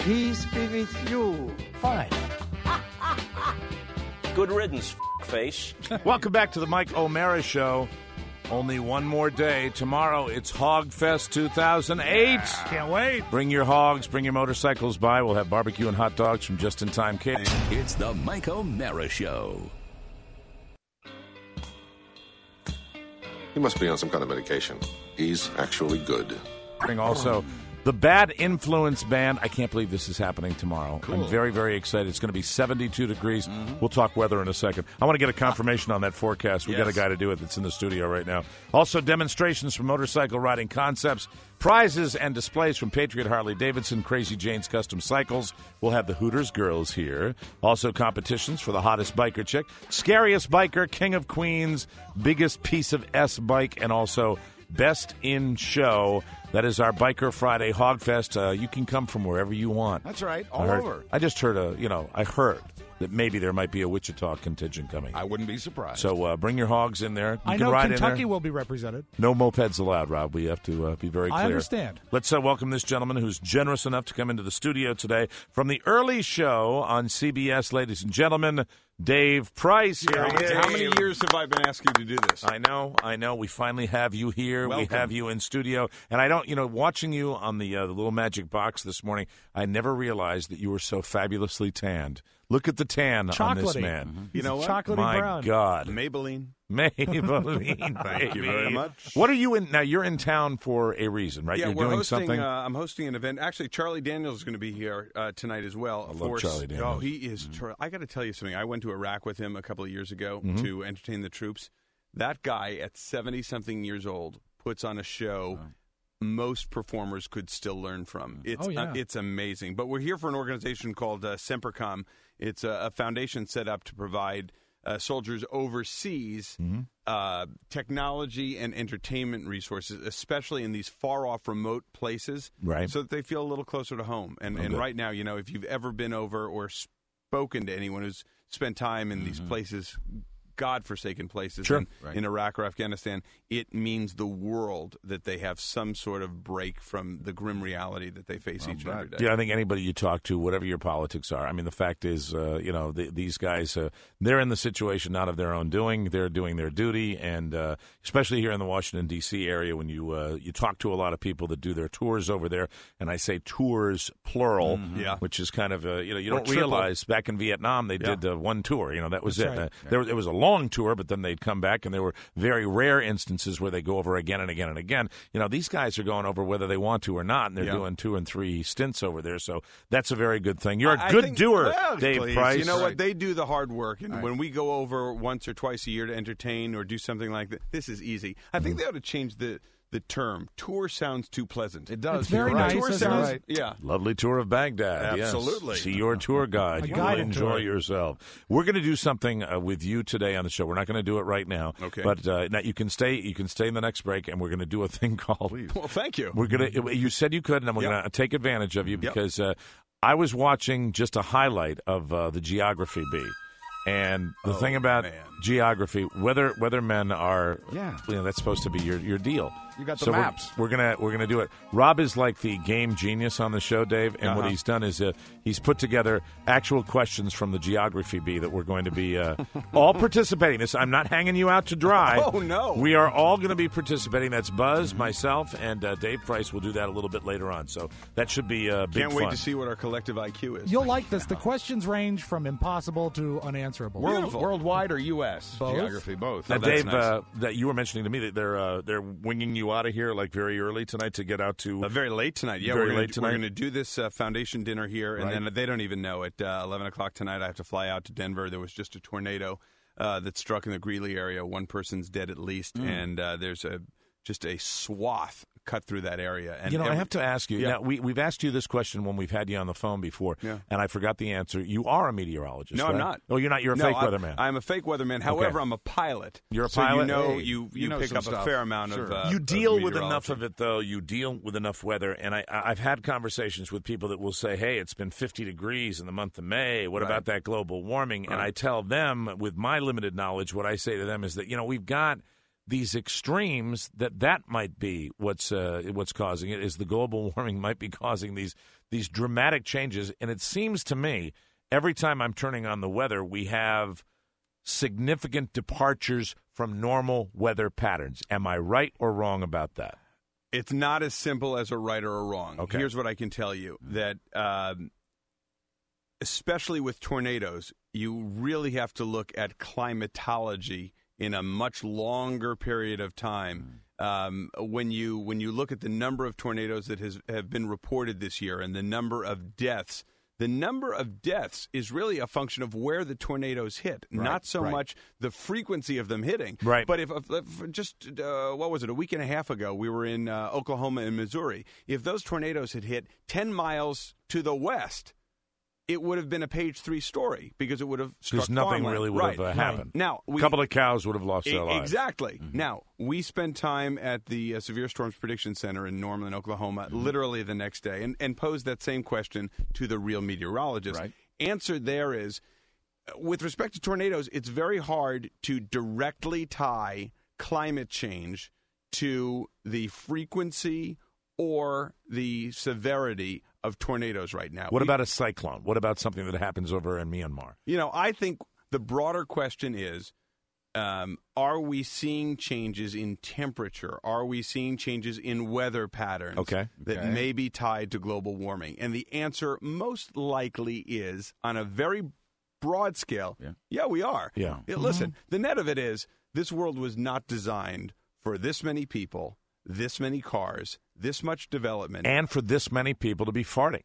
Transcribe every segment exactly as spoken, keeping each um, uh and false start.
Peace be with you. Fine. Good riddance, f- face. Welcome back to the Mike O'Mara Show. Only one more day. Tomorrow, it's Hogfest two thousand eight. Yeah. Can't wait. Bring your hogs, bring your motorcycles by. We'll have barbecue and hot dogs from Just in Time Kids. It's the Mike O'Mara Show. He must be on some kind of medication. He's actually good. Also, the Bad Influence Band. I can't believe this is happening tomorrow. Cool. I'm very, very excited. It's going to be seventy-two degrees. Mm-hmm. We'll talk weather in a second. I want to get a confirmation on that forecast. We yes. got a guy to do it that's in the studio right now. Also, demonstrations from Motorcycle Riding Concepts, prizes and displays from Patriot Harley Davidson, Crazy Jane's Custom Cycles. We'll have the Hooters girls here. Also, competitions for the hottest biker chick, scariest biker, King of Queens, biggest piece of S bike, and also Best in Show. That is our Biker Friday Hogfest. Uh, you can come from wherever you want. That's right, all I heard, over. I just heard a, you know, I heard that maybe there might be a Wichita contingent coming. I wouldn't be surprised. So uh, bring your hogs in there. You I can know ride Kentucky in there. will be represented. No mopeds allowed, Rob. We have to uh, be very clear. I understand. Let's uh, welcome this gentleman who's generous enough to come into the studio today from the early show on C B S, ladies and gentlemen. Dave Price. Here he is. How many years have I been asking you to do this? I know, I know. We finally have you here. Welcome. We have you in studio. And I don't, you know, watching you on the, uh, the little magic box this morning, I never realized that you were so fabulously tanned. Look at the tan on this Chocolatey. man. Mm-hmm. You know what? Chocolatey My brown. God. Maybelline. Maybelline. Thank you very much. What are you in? Now, you're in town for a reason, right? Yeah, you're we're doing hosting. something. Uh, I'm hosting an event. Actually, Charlie Daniels is going to be here uh, tonight as well. I of love course. Charlie Daniels. Oh, he is. Ter- I got to tell you something. I went to Iraq with him a couple of years ago Mm-hmm. to entertain the troops. That guy at seventy something years old puts on a show. Oh. Most performers could still learn from. It's Oh, yeah. uh, it's amazing. But we're here for an organization called uh, Sempercom. It's a, a foundation set up to provide uh, soldiers overseas Mm-hmm. uh, technology and entertainment resources, especially in these far-off, remote places, Right. so that they feel a little closer to home. And, Oh, and good. right now, you know, if you've ever been over or spoken to anyone who's spent time in these places, godforsaken places Sure. in, in Iraq or Afghanistan, it means the world that they have some sort of break from the grim reality that they face each and every day. Yeah, I think anybody you talk to, whatever your politics are, I mean, the fact is, uh, you know, the, these guys, uh, they're in the situation not of their own doing. They're doing their duty, and uh, especially here in the Washington, D C area, when you uh, you talk to a lot of people that do their tours over there, and I say tours, plural, Yeah. which is kind of, uh, you know, you Or don't triple. realize back in Vietnam they Yeah. did uh, one tour. You know, that was That's it. right. Uh, there, it was a long tour, but then they'd come back, and there were very rare instances where they go over again and again and again. You know, these guys are going over whether they want to or not, and they're Yeah. doing two and three stints over there. So that's a very good thing. You're a I good think- doer, well, Dave please. Price. You know what? They do the hard work. And when we go over once or twice a year to entertain or do something like that, this is easy. I think they ought to change the, the term. Tour sounds too pleasant. It does. It's very You're right. nice, Tour isn't sounds, it? yeah. Lovely tour of Baghdad. yes. Absolutely. See your tour guide. A You will guided enjoy tour. yourself. We're going to do something uh, with you today on the show. We're not going to do it right now. Okay. But uh, now you can stay. You can stay in the next break, and we're going to do a thing called. Well, thank you. We're gonna. You said you could, and we're Yep. going to take advantage of you Yep. because uh, I was watching just a highlight of uh, the Geography Bee, and the Oh, thing about man. geography, whether whether men are, Yeah. you know, that's supposed to be your your deal. You got the so maps. We're, we're gonna we're gonna do it. Rob is like the game genius on the show, Dave, and what Uh-huh. he's done is uh, he's put together actual questions from the Geography Bee that we're going to be uh, all participating. This I'm not hanging you out to dry. Oh, no. We are all going to be participating. That's Buzz, myself, and uh, Dave Price will do that a little bit later on. So that should be uh, big Can't wait fun. to see what our collective I Q is. You'll like this. The questions range from impossible to unanswerable. World, Beautiful. worldwide or U S Both. geography, both. Now, Oh, that's Dave, nice. uh, that you were mentioning to me that they're uh, they're winging you out of here like very early tonight to get out to Uh, very late tonight. Yeah, Very we're gonna, late tonight? We're going to do this uh, foundation dinner here, and Right. then they don't even know. At uh, eleven o'clock tonight, I have to fly out to Denver. There was just a tornado uh, that struck in the Greeley area. One person's dead at least, Mm. and uh, there's a just a swath cut through that area. And You know, I every- have to ask you. Yeah. Now, we, we've asked you this question when we've had you on the phone before, Yeah. and I forgot the answer. You are a meteorologist, No, right? I'm not. Oh, you're not. You're a no, fake I'm, weatherman. I'm a fake weatherman. However, I'm a pilot. You're a so pilot? You know, Hey, you you you know pick some up a stuff. fair amount Sure. of. Uh, you of deal with meteorology. enough of it, though. You deal with enough weather, and I, I've had conversations with people that will say, "Hey, it's been fifty degrees in the month of May. What Right. about that global warming?" And Right. I tell them, with my limited knowledge, what I say to them is that you know we've got these extremes that that might be what's uh, what's causing it. Is the global warming might be causing these these dramatic changes, and it seems to me every time I'm turning on the weather, we have significant departures from normal weather patterns. Am I right or wrong about that? It's not as simple as a right or a wrong. Okay. Here's what I can tell you, that um, especially with tornadoes, you really have to look at climatology in a much longer period of time. Um, when you when you look at the number of tornadoes that has, have been reported this year and the number of deaths, the number of deaths is really a function of where the tornadoes hit, Right, not so right. much the frequency of them hitting. Right. But if, if, if just, uh, what was it, a week and a half ago, we were in uh, Oklahoma and Missouri. If those tornadoes had hit ten miles to the west, it would have been a page three story because it would have struck Because nothing farmland. really would right. have uh, happened. Now, A we, couple of cows would have lost E- their lives. Exactly. Now, we spent time at the uh, Severe Storms Prediction Center in Norman, Oklahoma, literally the next day, and, and posed that same question to the real meteorologist. Right. Answer there is, uh, with respect to tornadoes, it's very hard to directly tie climate change to the frequency or the severity of tornadoes right now. What We- about a cyclone? What about something that happens over in Myanmar? You know, I think the broader question is, um, are we seeing changes in temperature? Are we seeing changes in weather patterns Okay. that Okay. may be tied to global warming? And the answer most likely is, on a very broad scale, Yeah. yeah, we are. Yeah. Yeah, listen, the net of it is, this world was not designed for this many people, this many cars, this much development. And for this many people to be farting.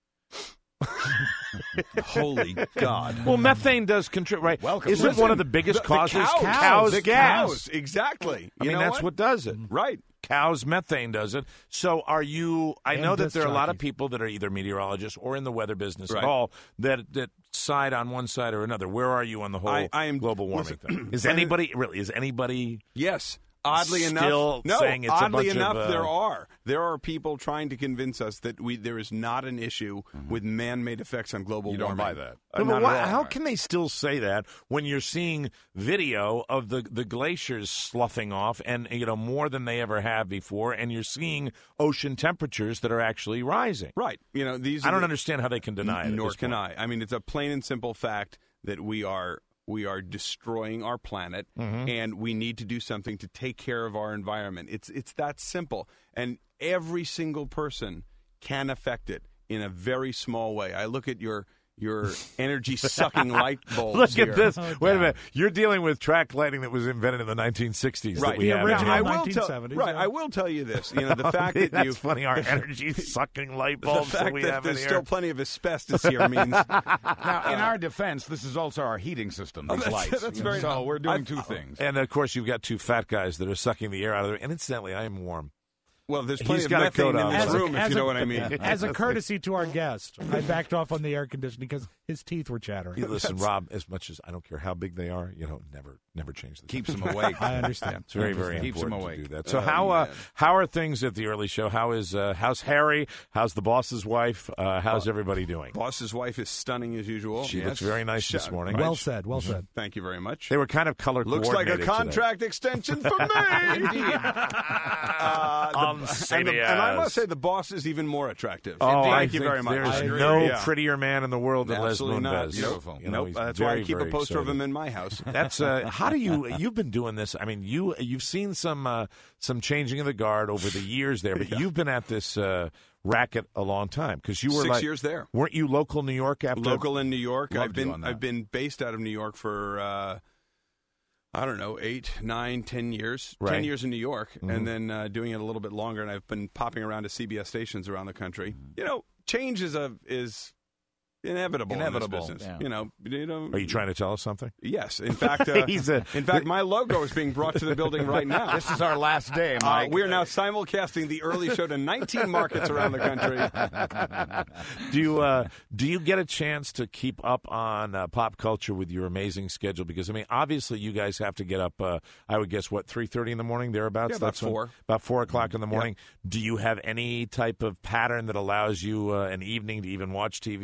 Holy God. Well, methane does contribute, right? Welcome. Isn't Listen, one of the biggest the- the causes cows, cows the gas? cows, exactly. I You mean, know that's what? does it. Right. Cows methane does it. So are you I And know that disc there are a lot of jockeys. people that are either meteorologists or in the weather business Right. at all that that side on one side or another. Where are you on the whole I- I am- global warming listen, thing? Is anybody really is anybody Yes. Oddly Still enough, no. saying it's a oddly bunch of, enough, uh, there are there are people trying to convince us that we there is not an issue with man-made effects on global You don't warming. buy that. Uh, No, but not why- at all. how can they still say that when you're seeing video of the, the glaciers sloughing off and you know more than they ever have before, and you're seeing ocean temperatures that are actually rising? Right. You know these. I are don't the- understand how they can deny it. at Nor this can point. I. I mean, it's a plain and simple fact that we are we are destroying our planet, Mm-hmm. and we need to do something to take care of our environment. It's it's that simple, and every single person can affect it in a very small way. I look at your your energy sucking light bulbs. Look here. at this. Wait a minute. You're dealing with track lighting that was invented in the nineteen sixties. Right. That we The have original now. I will nineteen tell, seventies, right. yeah. I will tell you this. You know, the fact that That's you funny. Our energy sucking light the bulbs that fact we that have in there's here. still plenty of asbestos here means Now, in our defense, this is also our heating system. These Oh, that's- lights. that's very- so we're doing I've- two things. and of course, you've got two fat guys that are sucking the air out of there. And incidentally, I am warm. well, there's plenty He's of got a methane coat in on. this As a- room, if you a- know what I mean. As a courtesy to our guest, I backed off on the air conditioning because his teeth were chattering. You listen, Rob, as much as I don't care how big they are, you know, never never change the Keeps them awake. I understand. It's very, very Keeps 'em important awake. to do that. So Oh, how uh, man. how are things at the early show? How is uh, how's Harry? How's the boss's wife? Uh, how's everybody doing? Boss's wife is stunning as usual. She Yes. looks very nice this Sh- morning. Well said. Well said. Thank you very much. They were kind of color Looks like a coordinated contract extension for me. Indeed. Uh, the- On and, the- Sabias. and I must say, the boss is even more attractive. Oh, I Thank you think very much. There's I agree. no Yeah. prettier man in the world than Absolutely Les not. Moonves. Beautiful. You know, Nope. he's That's why I very, keep a very poster of excited. him in my house. That's uh, how do you? You've been doing this. I mean, you you've seen some uh, some changing of the guard over the years there, but you've been at this uh, racket a long time because you were Six like, years there. weren't you local New York after Local in New York. Loved I've been you on that. I've been based out of New York for uh, I don't know eight, nine, ten years. Right. Ten years in New York, Mm-hmm. and then uh, doing it a little bit longer. And I've been popping around to C B S stations around the country. Mm-hmm. You know, change is a is inevitable. Inevitable, in this business. yeah. You know, you know. Are you trying to tell us something? Yes. In fact, uh, He's a- in fact, my logo is being brought to the building right now. This is our last day, Uh, Mike. we are now simulcasting the early show to nineteen markets around the country. Do you uh, do you get a chance to keep up on uh, pop culture with your amazing schedule? Because I mean, obviously, you guys have to get up. Uh, I would guess what three thirty in the morning thereabouts. Yeah, about That's when- four. about four o'clock in the morning. Do you have any type of pattern that allows you uh, an evening to even watch T V or go No,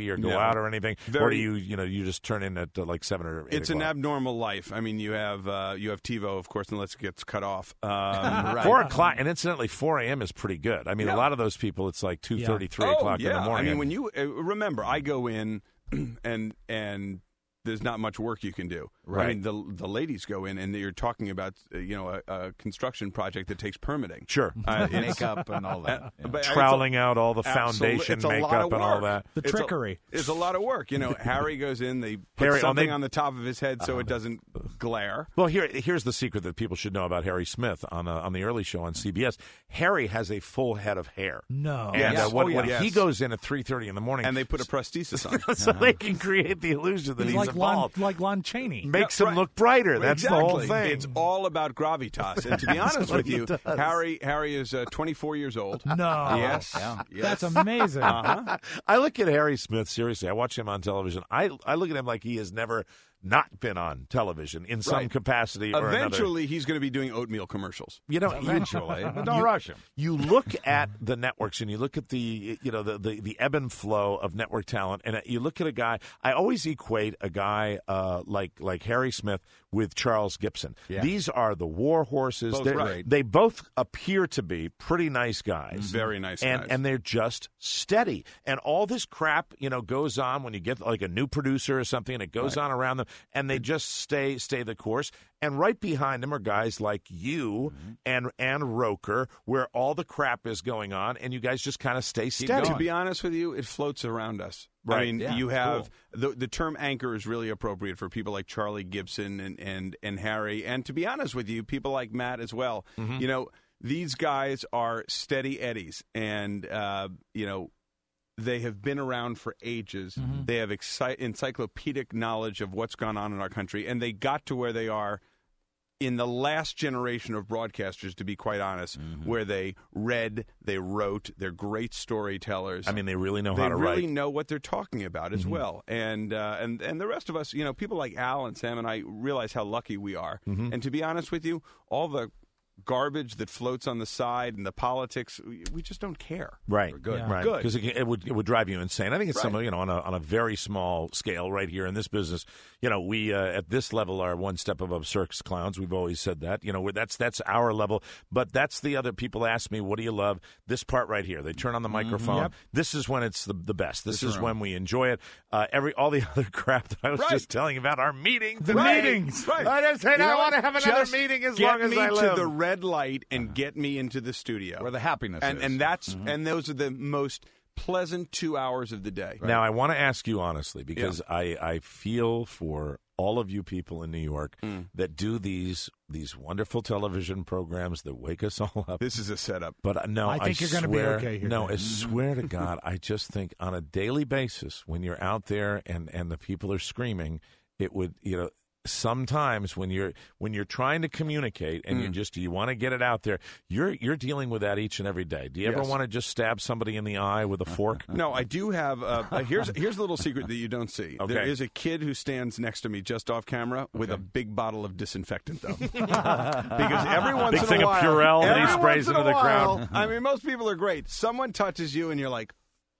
out or anything, Very, or do you you know you just turn in at uh, like seven or eight It's o'clock? an abnormal life. I mean, you have uh, you have TiVo, of course, unless it gets cut off. Um, right. Four o'clock, and incidentally, four a.m. is pretty good. I mean, Yeah. a lot of those people, it's like two thirty, Yeah. three oh, o'clock yeah. in the morning. I mean, when you uh, remember, I go in and and there's not much work you can do. Right. I mean, the the ladies go in and you're talking about uh, you know a, a construction project that takes permitting. Sure. Uh, it's- Makeup and all that. Uh, Yeah. but it's a- Troweling out all the Absolutely. foundation It's a lot makeup of and all work. that. The It's a- trickery. It's a lot of work. You know, Harry goes in, they put Harry- oh, something they- on the top of his head so it doesn't glare. Well, here here's the secret that people should know about Harry Smith on uh, on the early show on C B S. Harry has a full head of hair. No. And Yes. uh, when, Oh, when yes. he goes in at three thirty in the morning, And they put a prosthesis on. so they can create the illusion that He's he's, like Lon, evolved. like Lon Chaney. Makes Yeah, him right. look brighter. That's exactly. the whole thing. It's all about gravitas. And to be honest with you, Harry Harry is uh, twenty-four years old. No. Yes. Yeah. yes. That's amazing. Uh-huh. I look at Harry Smith seriously. I watch him on television. I I look at him like he has never not been on television in some Right. capacity or another. Eventually, he's going to be doing oatmeal commercials. You know, Eventually, you, but don't rush him. You look at the networks and you look at the you know the, the, the ebb and flow of network talent, and you look at a guy. I always equate a guy uh, like like Harry Smith with Charles Gibson. Yeah. These are the war horses. Both They're- right. They both appear to be pretty nice guys, Very nice and guys. and they're just steady. And all this crap you know goes on when you get like a new producer or something, and it goes on around them, and they just stay stay the course. And right behind them are guys like you Mm-hmm. and and Roker, where all the crap is going on, and you guys just kind of stay steady. To be honest with you, it floats around us. I Right. mean, Yeah, you have cool. the the term anchor is really appropriate for people like Charlie Gibson and and and Harry, and to be honest with you, people like Matt as well. Mm-hmm. You know, these guys are steady eddies, and uh, you know. They have been around for ages. Mm-hmm. They have exci- encyclopedic knowledge of what's gone on in our country, and they got to where they are in the last generation of broadcasters, to be quite honest, Mm-hmm. where they read, they wrote, they're great storytellers. I mean, they really know they how to really write. Mm-hmm. know what they're talking about as well. And uh, and and the rest of us, you know, people like Al and Sam and I realize how lucky we are. Mm-hmm. And to be honest with you, all the garbage that floats on the side and the politics, we, we just don't care. Right, good. Yeah. right, Good. because it, it would it would drive you insane. I think it's Right. some you know on a on a very small scale right here in this business. You know, we uh, at this level are one step above circus clowns. We've always said that. You know, we're- that's that's our level. But that's the other people ask me, what do you love? This part right here. They turn on the microphone. Yep. This is when it's the the best. This This is room. when we enjoy it. Uh, every all the other crap that I was Right. just telling you about our meetings. The today. meetings. Right. I just say You know I what? want to have another Just meeting as get long as me I to live. the red light and get me into the studio. Where the happiness and is. and that's and those are the most pleasant two hours of the day. Now, I want to ask you honestly because I, I feel for all of you people in New York Mm. that do these these wonderful television programs that wake us all up. This is a setup. But uh, no, I think you're gonna be swear- okay here, No, Dan. I swear to God, I just think on a daily basis when you're out there and, and the people are screaming, it would you know. Sometimes when you're when you're trying to communicate and Mm. you just you want to get it out there, you're you're dealing with that each and every day. Do you ever Yes. want to just stab somebody in the eye with a fork? No, I do have. Uh, uh, here's here's a little secret that you don't see. Okay. There is a kid who stands next to me just off camera with a big bottle of disinfectant, though. Because every once Big in thing a of while, Purell that he every sprays once in into a the while, crowd. I mean, most people are great. Someone touches you, and you're like,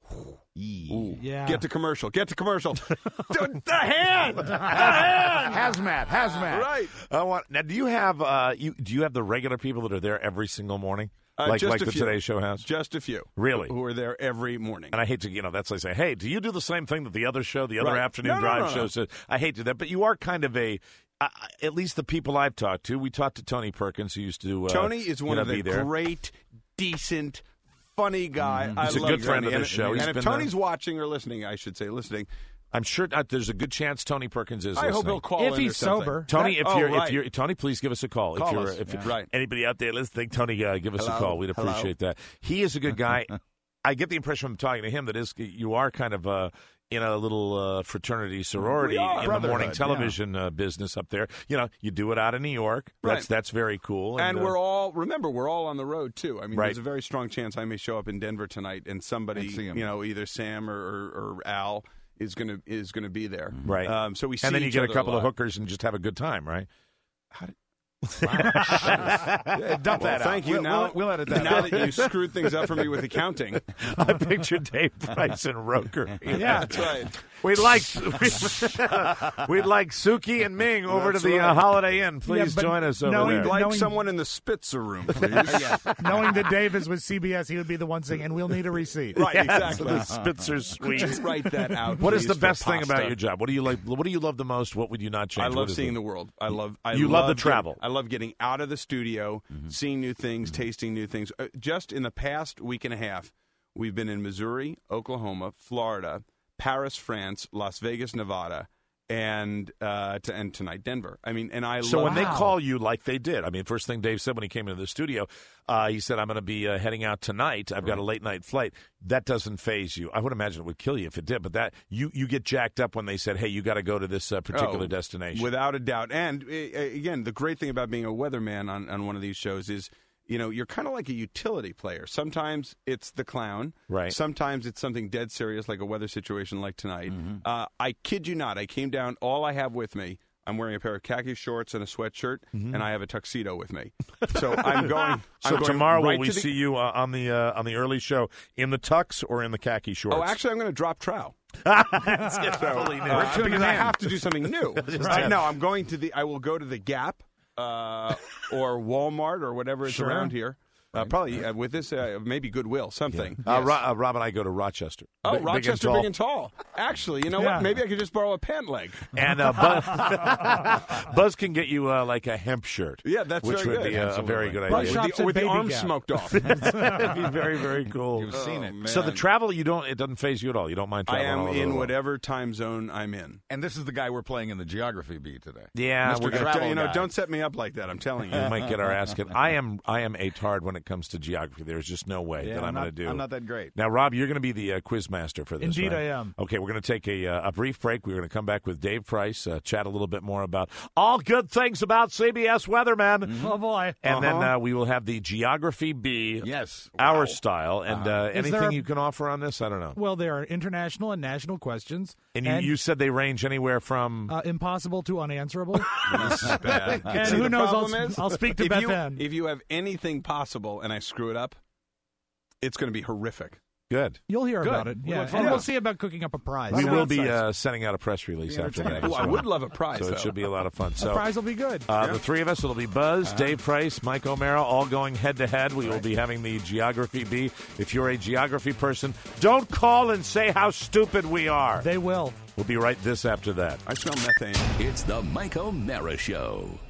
Yeah. "Get to commercial. Get to commercial." the, the hand. The hand. Hazmat, hazmat. Right. I want now. Do you have uh, you do you have the regular people that are there every single morning, Uh, like just like a the few. Today Show has? Just a few. Really? Who are there every morning. And I hate to, you know, that's like say, hey, do you do the same thing that the other show, the other Right. afternoon No, no, drive no, show no. says? I hate to do that, but you are kind of a. Uh, at least the people I've talked to, we talked to Tony Perkins, who used to. Uh, Tony is one you know, of the be there. great, decent, funny guy. I He's a love good friend Tony. of And- this show. He's And if been Tony's there. watching or listening, I should say listening, I'm sure uh, there's a good chance Tony Perkins is. I hope listening. he'll call If in he's or something. sober. Tony, That- if oh, you're right. if you're Tony, please give us a call. Call if you're us. if Yeah. Right. anybody out there listening, Tony, uh, give us Hello? a call. We'd Hello? appreciate that. He is a good guy. I get the impression from talking to him that is you are kind of uh, in a little uh, fraternity sorority We are. in the morning Brotherhood, television uh, business up there. You know, you do it out of New York. That's Right. that's very cool. And uh, we're all, remember, we're all on the road, too. I mean, Right. there's a very strong chance I may show up in Denver tonight and somebody, And see him. you know, either Sam or, or, or Al is going to is gonna be there. right. Um, so we see and then you each get a other couple of lot. hookers and just have a good time, right? Dump Well, that thank out. you. We'll, now, we'll, we'll edit that now out. that you screwed things up for me with accounting. I picture Dave Price and Roker. Yeah. That's right. We'd like we'd like Suki and Ming over That's to the right. uh, Holiday Inn. Please but join us over knowing- there. We'd like Knowing- someone in the Spitzer room, please. Knowing that Dave is with C B S, he would be the one saying, and we'll need a receipt. Right, Yes, exactly. the Spitzer Suite. Just write that out. What is please, the for best thing about pasta. your job? What do you like? What do you love the most? What would you not change? I What love is seeing the world. I love. I You love the getting- travel. I love getting out of the studio, Mm-hmm. seeing new things, Mm-hmm. tasting new things. Uh, just in the past week and a half, we've been in Missouri, Oklahoma, Florida, Paris, France, Las Vegas, Nevada, and uh, to, and tonight Denver. I mean, and I So love. when they Wow. call you like they did, I mean, first thing Dave said when he came into the studio, uh, he said, I'm going to be uh, heading out tonight. I've got a late night flight. That doesn't phase you. I would imagine it would kill you if it did, but that you, you get jacked up when they said, hey, you got to go to this uh, particular Oh, destination. Without a doubt. And uh, again, the great thing about being a weatherman on, on one of these shows is, you know, you're kind of like a utility player. Sometimes it's the clown. Right. Sometimes it's something dead serious, like a weather situation like tonight. Mm-hmm. Uh, I kid you not. I came down. All I have with me, I'm wearing a pair of khaki shorts and a sweatshirt, and I have a tuxedo with me. So I'm going. Mm-hmm. so I'm going tomorrow right will we to the- see you uh, on the uh, on the early show in the tux or in the khaki shorts? Oh, actually, I'm going to drop trow. Let's get fully new. Uh, because I have to do something new. Just right? have- No, I'm going to the. I will go to the Gap uh, or Walmart or whatever is Sure. around here. Uh, probably uh, with this, uh, maybe Goodwill, something. Uh, Yes. Ro- uh, Rob and I go to Rochester. Oh, Big- big and Rochester, tall. big and tall. Actually, you know Yeah. what? Maybe I could just borrow a pant leg. And uh, Buzz, Buzz can get you uh, like a hemp shirt. Yeah, that's which very would good. be a, a very good Buzz idea. shop- With Shops the, at with the Baby arms Gap. smoked off. That'd be very, very cool. You've seen it. So the travel, you don't. It doesn't phase you at all. You don't mind I traveling. am all over in the world. whatever time zone I'm in. And this is the guy we're playing in the geography bee today. Yeah, Mister we're gonna- Travel you know, guy. don't set me up like that. I'm telling you. We might get our ass kicked. I am. I am a tard when it comes to geography. There's just no way Yeah, that I'm, I'm going not- to do. I'm not that great. Now, Rob, you're going to be the uh, quiz master for this. Indeed right? I am. Okay, we're going to take a, uh, a brief break. We're going to come back with Dave Price, uh, chat a little bit more about all good things about C B S Weatherman, Oh, boy. and then Uh-huh. uh, we will have the geography bee, Yes. our style, and uh, Is anything there a- you can offer on this. I don't know. Well, there are international and national questions. And you, you said they range anywhere from. uh, impossible to unanswerable. This is bad. And See, who the knows, I'll, problem is, I'll speak to if Beth you, Ann. if you have anything possible and I screw it up, it's going to be horrific. Good. You'll hear Good. about it. We'll Yeah, look and forward we'll to it. see about cooking up a prize. We A will be prize. uh, sending out a press release after that. Ooh, as I well. would love a prize, So though. it should be a lot of fun. The So prize will be good. Uh, The three of us, it'll be Buzz, Dave Price, Mike O'Mara, all going head to head. We will be having the Geography Bee. If you're a geography person, don't call and say how stupid we are. They will. We'll be right this after that. I smell methane. It's the Mike O'Mara Show.